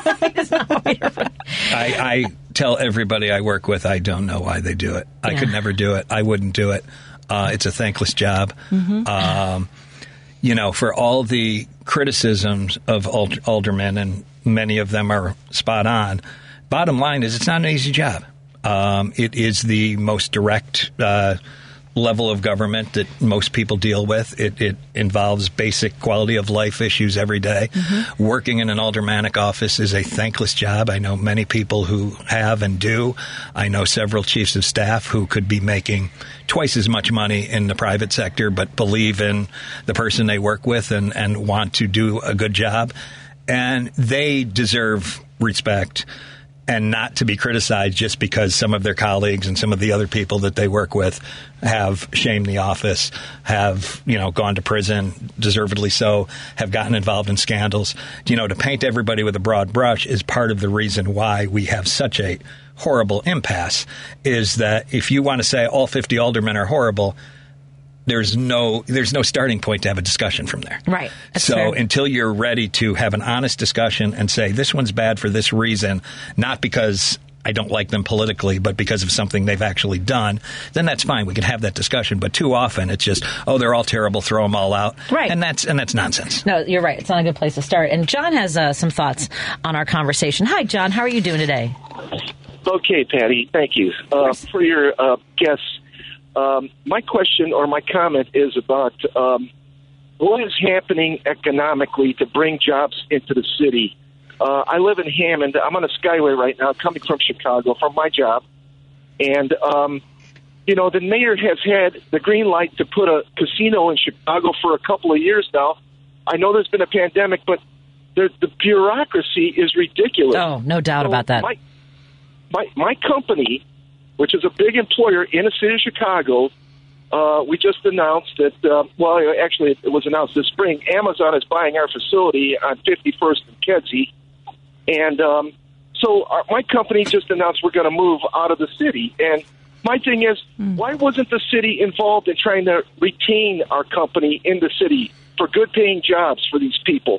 that. I, I tell everybody I work with I don't know why they do it. I Yeah. could never do it. I wouldn't do it. Uh, it's a thankless job. Mm-hmm. Um, you know, for all the criticisms of ald- aldermen, and many of them are spot on, bottom line is it's not an easy job. Um, it is the most direct uh, level of government that most people deal with. It, it involves basic quality of life issues every day. Mm-hmm. Working in an aldermanic office is a thankless job. I know many people who have and do. I know several chiefs of staff who could be making twice as much money in the private sector, but believe in the person they work with and, and want to do a good job. And they deserve respect and not to be criticized just because some of their colleagues and some of the other people that they work with have shamed the office, have, you know, gone to prison, deservedly so, have gotten involved in scandals. You know, to paint everybody with a broad brush is part of the reason why we have such a horrible impasse, is that if you want to say all fifty aldermen are horrible, there's no there's no starting point to have a discussion from there. Right. That's So fair. until you're ready to have an honest discussion and say this one's bad for this reason, not because I don't like them politically, but because of something they've actually done, then that's fine. We can have that discussion. But too often it's just, oh, they're all terrible, throw them all out. Right. And that's and that's nonsense. No, you're right. It's not a good place to start. And John has uh, some thoughts on our conversation. Hi, John. How are you doing today? Okay, Patty. Thank you uh, for your uh, guests. Um, my question or my comment is about um, what is happening economically to bring jobs into the city. Uh, I live in Hammond. I'm on a Skyway right now, coming from Chicago from my job. And, um, you know, the mayor has had the green light to put a casino in Chicago for a couple of years now. I know there's been a pandemic, but the, the bureaucracy is ridiculous. Oh, no doubt So about that. My, my, my company, which is a big employer in the city of Chicago, uh, we just announced that, uh, well, actually it was announced this spring, Amazon is buying our facility on fifty-first and Kedzie. And um, so our, my company just announced we're going to move out of the city. And my thing is, mm. why wasn't the city involved in trying to retain our company in the city for good-paying jobs for these people?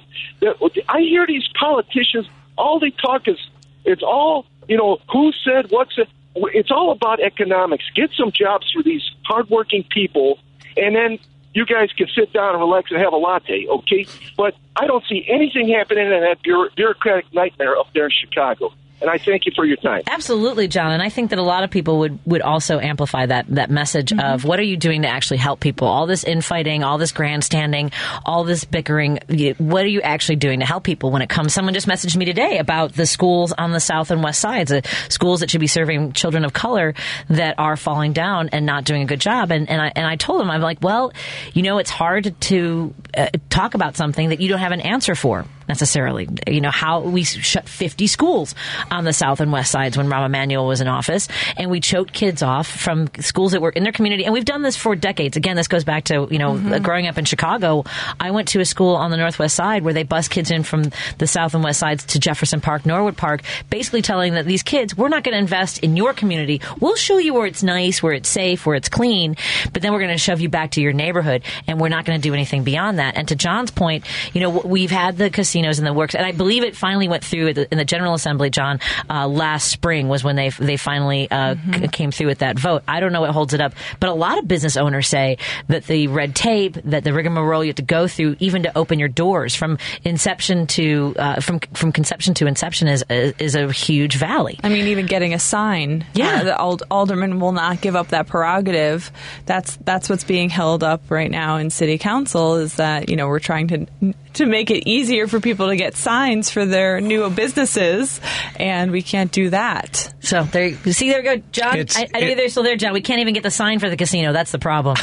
I hear these politicians, all they talk is, it's all, you know, who said, what's it? It's all about economics. Get some jobs for these hardworking people, and then you guys can sit down and relax and have a latte, okay? But I don't see anything happening in that bureaucratic nightmare up there in Chicago. And I thank you for your time. Absolutely, John. And I think that a lot of people would, would also amplify that, that message mm-hmm. of what are you doing to actually help people? All this infighting, all this grandstanding, all this bickering. What are you actually doing to help people when it comes? Someone just messaged me today about the schools on the south and west sides, the schools that should be serving children of color that are falling down and not doing a good job. And, and, I, and I told them, I'm like, well, you know, it's hard to uh, talk about something that you don't have an answer for. necessarily. You know, how we shut fifty schools on the south and west sides when Rahm Emanuel was in office, and we choked kids off from schools that were in their community. And we've done this for decades. Again, this goes back to, you know, mm-hmm. growing up in Chicago. I went to a school on the northwest side where they bus kids in from the south and west sides to Jefferson Park, Norwood Park, basically telling that these kids, we're not going to invest in your community. We'll show you where it's nice, where it's safe, where it's clean, but then we're going to shove you back to your neighborhood, and we're not going to do anything beyond that. And to John's point, you know, we've had the casinos in the works, and I believe it finally went through in the General Assembly, John, uh, last spring was when they they finally uh, mm-hmm. c- came through with that vote. I don't know what holds it up, but a lot of business owners say that the red tape, that the rigmarole you have to go through even to open your doors from inception to uh, from from conception to inception is is a huge valley. I mean, even getting a sign. Yeah, uh, the ald- alderman will not give up that prerogative. That's that's what's being held up right now in city council. Is that, you know, we're trying to to make it easier for people to get signs for their new businesses, and we can't do that. So there, you see, there you go, John. It's, I, I knew it, they're still there, John. We can't even get the sign for the casino. That's the problem.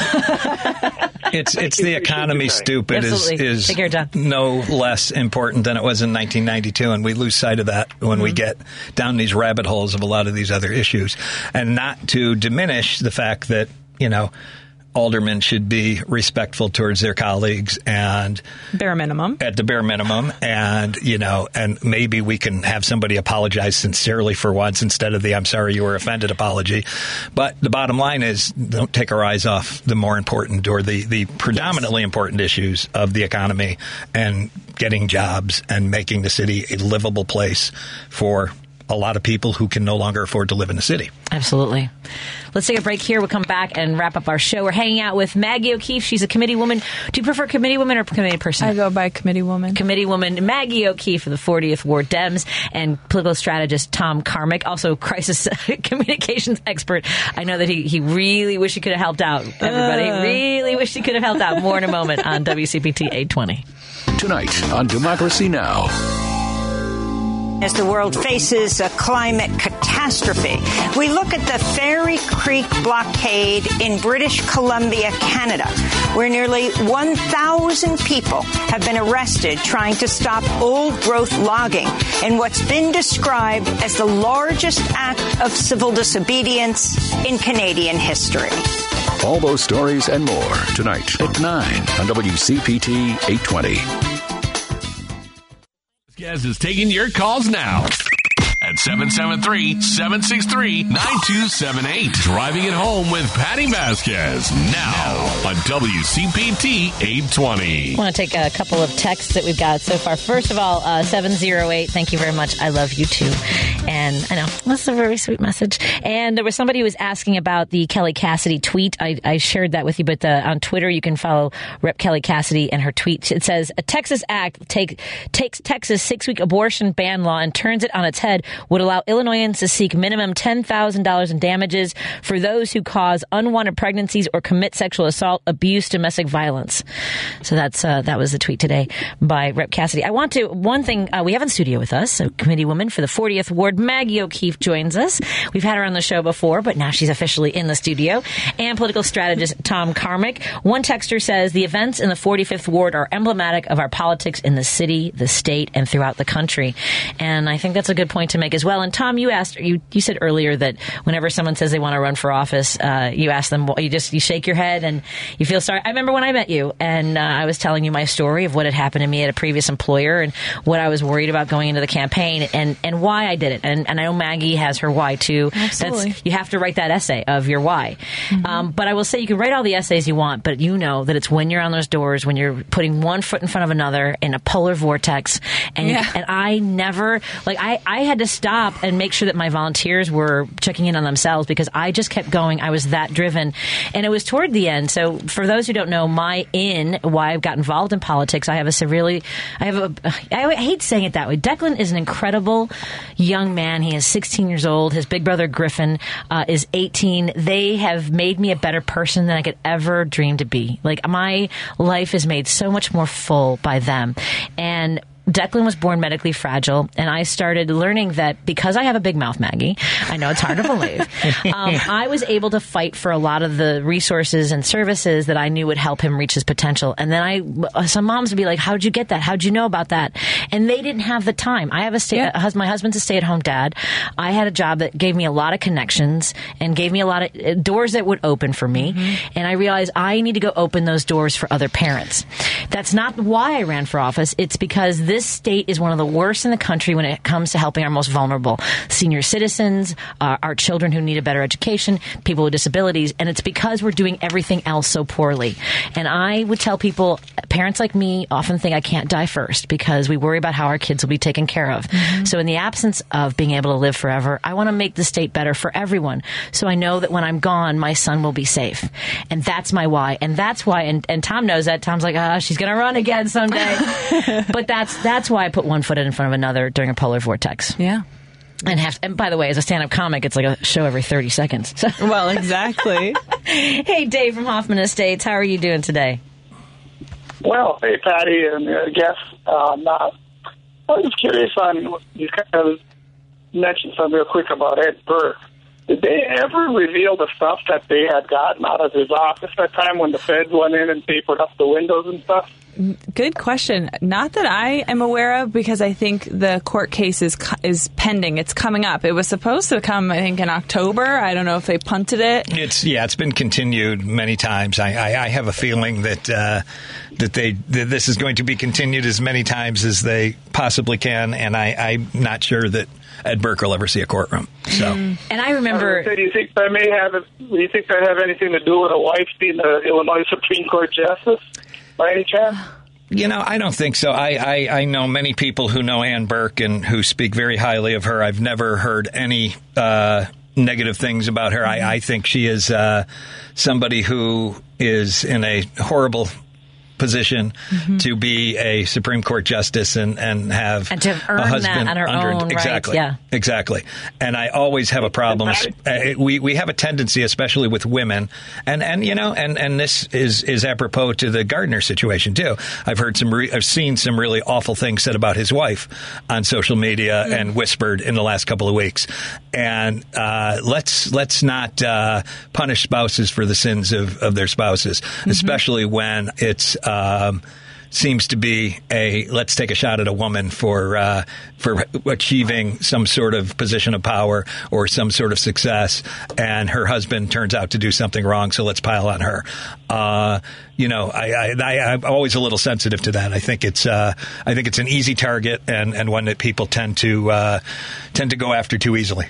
It's it's the economy, stupid, is, is Take care, John. no less important than it was in nineteen ninety-two, and we lose sight of that when mm-hmm. we get down these rabbit holes of a lot of these other issues. And not to diminish the fact that, you know, aldermen should be respectful towards their colleagues and bare minimum at the bare minimum. And, you know, and maybe we can have somebody apologize sincerely for once instead of the I'm sorry you were offended apology. But the bottom line is, don't take our eyes off the more important or the, the predominantly yes. important issues of the economy and getting jobs and making the city a livable place for a lot of people who can no longer afford to live in the city. Absolutely. Let's take a break here. We'll come back and wrap up our show. We're hanging out with Maggie O'Keefe. She's a committee woman. Do you prefer committee woman or committee person? I go by committee woman. Committee woman Maggie O'Keefe of the fortieth Ward Dems, and political strategist Tom Carmick, also crisis communications expert. I know that he, he really wish he could have helped out, everybody. Uh. Really wish he could have helped out. More in a moment on W C P T eight twenty. Tonight on Democracy Now! As the world faces a climate catastrophe, we look at the Fairy Creek blockade in British Columbia, Canada, where nearly one thousand people have been arrested trying to stop old-growth logging in what's been described as the largest act of civil disobedience in Canadian history. All those stories and more tonight at nine on W C P T eight twenty. Gaz is taking your calls now at seven seven three, seven six three, nine two seven eight. Driving it home with Patty Vasquez now on W C P T eight twenty. I want to take a couple of texts that we've got so far. First of all, uh, seven oh eight, thank you very much. I love you too. And I know, that's a very sweet message. And there was somebody who was asking about the Kelly Cassidy tweet. I, I shared that with you, but the, on Twitter you can follow Representative Kelly Cassidy and her tweet. It says, a Texas act take, takes Texas six-week abortion ban law and turns it on its head, would allow Illinoisans to seek minimum ten thousand dollars in damages for those who cause unwanted pregnancies or commit sexual assault, abuse, domestic violence. So that's uh, that was the tweet today by Representative Cassidy. I want to, one thing, uh, we have in studio with us, a committee woman for the fortieth Ward, Maggie O'Keefe, joins us. We've had her on the show before, but now she's officially in the studio. And political strategist Tom Carmick. One texter says, the events in the forty-fifth Ward are emblematic of our politics in the city, the state, and throughout the country. And I think that's a good point to make as well. And Tom, you asked, you, you said earlier that whenever someone says they want to run for office, uh, you ask them, you just, you shake your head and you feel sorry. I remember when I met you and uh, I was telling you my story of what had happened to me at a previous employer and what I was worried about going into the campaign and, and why I did it. And, and I know Maggie has her why too. Absolutely. That's, you have to write that essay of your why. Mm-hmm. Um, but I will say you can write all the essays you want, but you know that it's when you're on those doors, when you're putting one foot in front of another in a polar vortex. And, yeah. you, and I never, like I, I had to stop and make sure that my volunteers were checking in on themselves because I just kept going. I was that driven. And it was toward the end. So for those who don't know, my in, why I've got involved in politics, I have a severely, I have a, I hate saying it that way. Declan is an incredible young man. He is sixteen years old. His big brother Griffin uh, is eighteen. They have made me a better person than I could ever dream to be. Like my life is made so much more full by them. And Declan was born medically fragile, and I started learning that because I have a big mouth, Maggie, I know it's hard to believe, um, I was able to fight for a lot of the resources and services that I knew would help him reach his potential. And then I, some moms would be like, how'd you get that? How'd you know about that? And they didn't have the time. I have a stay, yeah. a hus- my husband's a stay-at-home dad. I had a job that gave me a lot of connections and gave me a lot of uh, doors that would open for me. Mm-hmm. And I realized I need to go open those doors for other parents. That's not why I ran for office. It's because this state is one of the worst in the country when it comes to helping our most vulnerable senior citizens, uh, our children who need a better education, people with disabilities, and it's because we're doing everything else so poorly. And I would tell people, parents like me often think I can't die first because we worry about how our kids will be taken care of. Mm-hmm. So in the absence of being able to live forever, I want to make the state better for everyone. So I know that when I'm gone, my son will be safe. And that's my why. And that's why, and, and Tom knows that. Tom's like, ah, oh, she's going to run again someday. But that's that's why I put one foot in front of another during a polar vortex. Yeah. And have, and by the way, as a stand-up comic, it's like a show every thirty seconds. So. Well, exactly. Hey, Dave from Hoffman Estates, how are you doing today? Well, hey, Patty, and I guess um, uh, I was curious on, you kind of mentioned something real quick about Ed Burke. Did they ever reveal the stuff that they had gotten out of his office that time when the feds went in and papered up the windows and stuff? Good question. Not that I am aware of, because I think the court case is is pending. It's coming up. It was supposed to come, I think, in October. I don't know if they punted it. It's yeah, it's been continued many times. I, I, I have a feeling that uh, that they that this is going to be continued as many times as they possibly can, and I, I'm not sure that Ed Burke will ever see a courtroom. So, mm. and I remember. Uh, do you think that may have? Do you think that have anything to do with a wife being the Illinois Supreme Court justice? By any chance? You know, I don't think so. I, I, I know many people who know Ann Burke and who speak very highly of her. I've never heard any uh, negative things about her. Mm-hmm. I, I think she is uh, somebody who is in a horrible position mm-hmm. to be a Supreme Court justice and, and have and to have earned a husband that on her under own, exactly, right? Yeah, exactly. And I always have a problem. Uh, we we have a tendency, especially with women, and, and you know, and, and this is, is apropos to the Gardner situation too. I've heard some, re- I've seen some really awful things said about his wife on social media mm. and whispered in the last couple of weeks. And uh, let's let's not uh, punish spouses for the sins of, of their spouses, mm-hmm. especially when it's. Um, seems to be a let's take a shot at a woman for uh, for achieving some sort of position of power or some sort of success, and her husband turns out to do something wrong, so let's pile on her. Uh, you know, I, I, I, I'm always a little sensitive to that. I think it's uh, I think it's an easy target and, and one that people tend to uh, tend to go after too easily.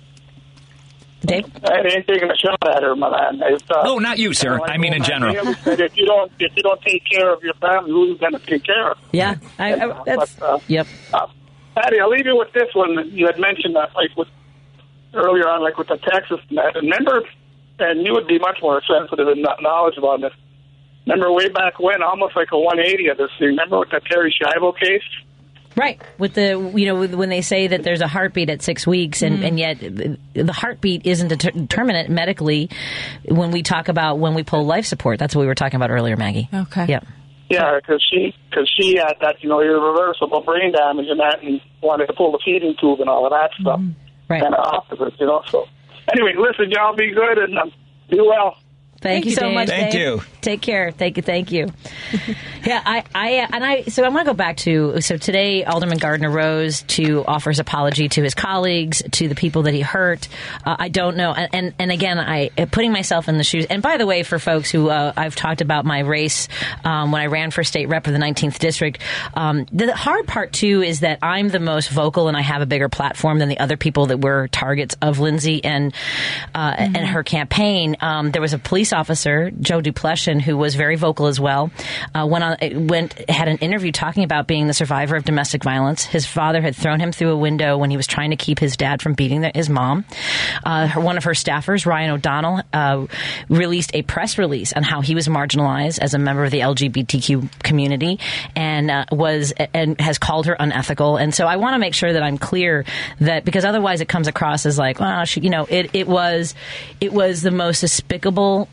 Dave? I ain't taking a shot at her, my man. Uh, oh, not you, sir. I mean in general. If you don't, if you don't take care of your family, who's going to take care of? Yeah, I, I, that's but, uh, yep. Uh, Patty, I'll leave you with this one. You had mentioned that, like with earlier on, like with the Texas. Remember, and you would be much more sensitive and knowledgeable on this. Remember way back when, almost like a one eighty of this thing. Remember with the Terry Schiavo case? Right. With the, you know, when they say that there's a heartbeat at six weeks and, mm. and yet the heartbeat isn't determinate medically when we talk about when we pull life support. That's what we were talking about earlier, Maggie. Okay. Yeah. Yeah, because she, cause she had that, you know, irreversible brain damage and that and wanted to pull the feeding tube and all of that stuff. Mm. Right. Kind of opposite, you know. So, anyway, listen, y'all be good and um, do well. Thank, thank you so Dave. much, Thank Dave. you. Take care. Thank you. Thank you. yeah, I, I, and I. So I want to go back to. So today, Alderman Gardner rose to offer his apology to his colleagues, to the people that he hurt. Uh, I don't know, and, and and again, I putting myself in the shoes. And by the way, for folks who uh, I've talked about my race um, when I ran for state rep of the nineteenth district. Um, the hard part too is that I'm the most vocal, and I have a bigger platform than the other people that were targets of Lindsay and uh, mm-hmm. and her campaign. Um, there was a police officer, Joe Duplessis, who was very vocal as well, uh, went on, went had an interview talking about being the survivor of domestic violence. His father had thrown him through a window when he was trying to keep his dad from beating the, his mom. Uh, her, one of her staffers, Ryan O'Donnell, uh, released a press release on how he was marginalized as a member of the L G B T Q community and uh, was and has called her unethical. And so I want to make sure that I'm clear that because otherwise it comes across as like, well, she, you know, it, it was it was the most despicable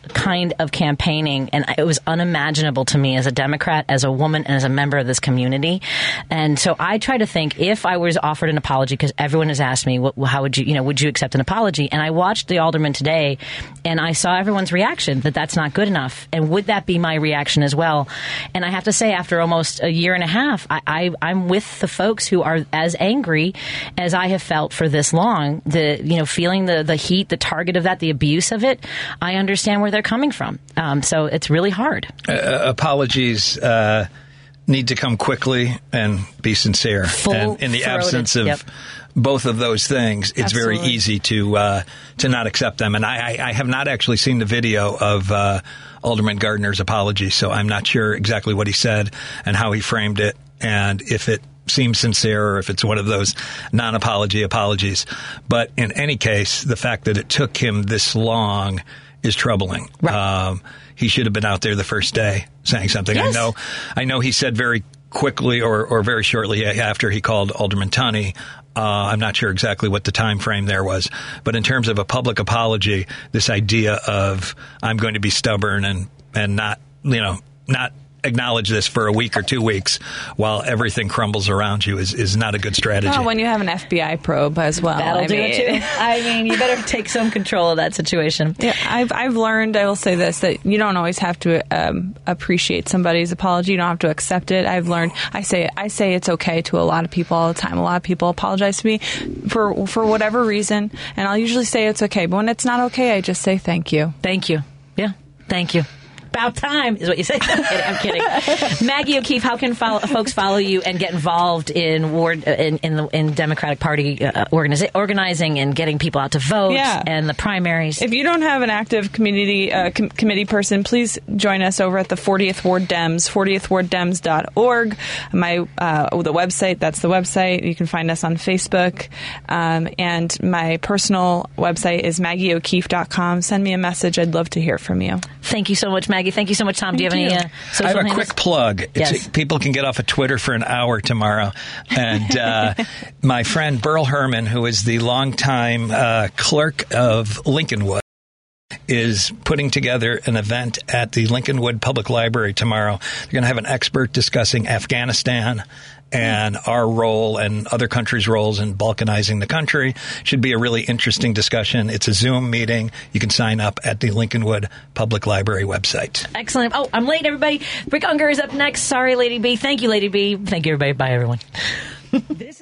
kind of campaigning, and it was unimaginable to me as a Democrat, as a woman, and as a member of this community. And so I try to think, if I was offered an apology, because everyone has asked me, what, how would you, you know, would you accept an apology? And I watched the aldermen today, and I saw everyone's reaction that that's not good enough. And would that be my reaction as well? And I have to say, after almost a year and a half, I, I, I'm with the folks who are as angry as I have felt for this long. The, you know, feeling the, the heat, the target of that, the abuse of it. I understand where they're coming from. Um, so it's really hard. Uh, apologies uh, need to come quickly and be sincere. Full and in the throated. absence of Yep. both of those things, it's Absolutely. very easy to uh, to not accept them. And I, I, I have not actually seen the video of uh, Alderman Gardner's apology, so I'm not sure exactly what he said and how he framed it, and if it seems sincere or if it's one of those non-apology apologies. But in any case, the fact that it took him this long is troubling. Right. Um, he should have been out there the first day saying something. Yes. I know, I know he said very quickly or, or very shortly after he called Alderman Tunney. Uh, I'm not sure exactly what the time frame there was, but in terms of a public apology, this idea of I'm going to be stubborn and, and not, you know, not acknowledge this for a week or two weeks while everything crumbles around you is, is not a good strategy. Well, when you have an F B I probe as well. That'll I do mean, it too. I mean, you better take some control of that situation. Yeah, I've I've learned, I will say this, that you don't always have to um, appreciate somebody's apology. You don't have to accept it. I've learned, I say I say it's okay to a lot of people all the time. A lot of people apologize to me for for whatever reason, and I'll usually say it's okay. But when it's not okay, I just say thank you. Thank you. Yeah, thank you. About time is what you say. I'm kidding. I'm kidding. Maggie O'Keefe, how can follow, folks follow you and get involved in ward in in, the, in Democratic Party uh, organiza- organizing and getting people out to vote Yeah. and the primaries? If you don't have an active community uh, com- committee person, please join us over at the fortieth Ward Dems, fortieth ward dems dot org. My uh, oh, the website, that's the website. You can find us on Facebook. Um, and my personal website is maggie o'keefe dot com. Send me a message. I'd love to hear from you. Thank you so much, Maggie. Thank you so much, Tom. Do you have Thank any you. uh, social I have a handles? quick plug. It's Yes. a, people can get off of Twitter for an hour tomorrow. And uh, my friend Burl Herman, who is the longtime uh, clerk of Lincolnwood, is putting together an event at the Lincolnwood Public Library tomorrow. They're going to have an expert discussing Afghanistan and our role and other countries' roles in balkanizing the country. Should be a really interesting discussion. It's a Zoom meeting. You can sign up at the Lincolnwood Public Library website. Excellent. Oh, I'm late, everybody. Rick Unger is up next. Sorry, Lady B. Thank you, Lady B. Thank you, everybody. Bye, everyone.